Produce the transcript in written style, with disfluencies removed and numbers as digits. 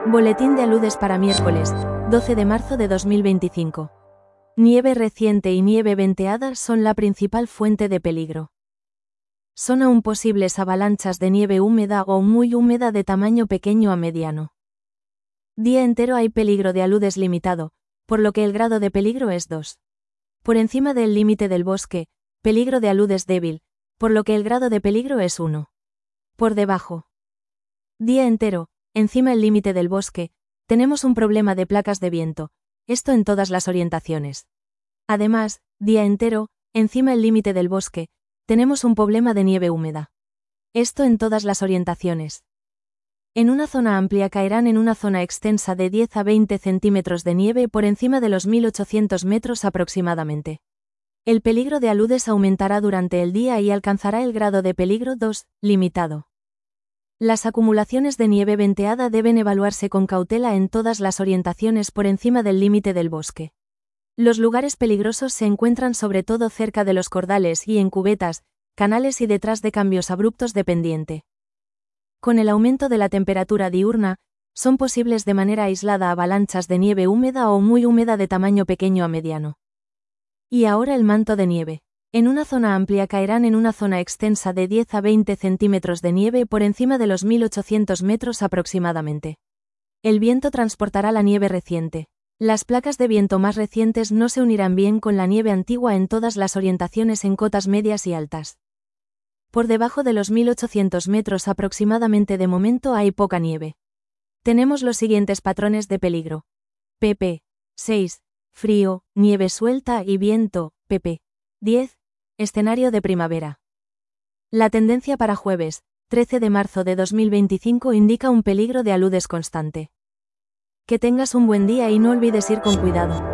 Boletín de aludes para miércoles, 12 de marzo de 2025. Nieve reciente y nieve venteada son la principal fuente de peligro. Son aún posibles avalanchas de nieve húmeda o muy húmeda de tamaño pequeño a mediano. Día entero hay peligro de aludes limitado, por lo que el grado de peligro es 2. Por encima del límite del bosque, peligro de aludes débil, por lo que el grado de peligro es 1. Por debajo. Día entero, encima el límite del bosque, tenemos un problema de placas de viento, esto en todas las orientaciones. Además, día entero, encima el límite del bosque, tenemos un problema de nieve húmeda. Esto en todas las orientaciones. En una zona amplia caerán en una zona extensa de 10 a 20 centímetros de nieve por encima de los 1800 metros aproximadamente. El peligro de aludes aumentará durante el día y alcanzará el grado de peligro 2, limitado. Las acumulaciones de nieve venteada deben evaluarse con cautela en todas las orientaciones por encima del límite del bosque. Los lugares peligrosos se encuentran sobre todo cerca de los cordales y en cubetas, canales y detrás de cambios abruptos de pendiente. Con el aumento de la temperatura diurna, son posibles de manera aislada avalanchas de nieve húmeda o muy húmeda de tamaño pequeño a mediano. Y ahora el manto de nieve. En una zona amplia caerán en una zona extensa de 10 a 20 centímetros de nieve por encima de los 1800 metros aproximadamente. El viento transportará la nieve reciente. Las placas de viento más recientes no se unirán bien con la nieve antigua en todas las orientaciones en cotas medias y altas. Por debajo de los 1800 metros aproximadamente de momento hay poca nieve. Tenemos los siguientes patrones de peligro. pp. 6. Frío, nieve suelta y viento, pp. 10. Escenario de primavera. La tendencia para jueves, 13 de marzo de 2025 indica un peligro de aludes constante. Que tengas un buen día y no olvides ir con cuidado.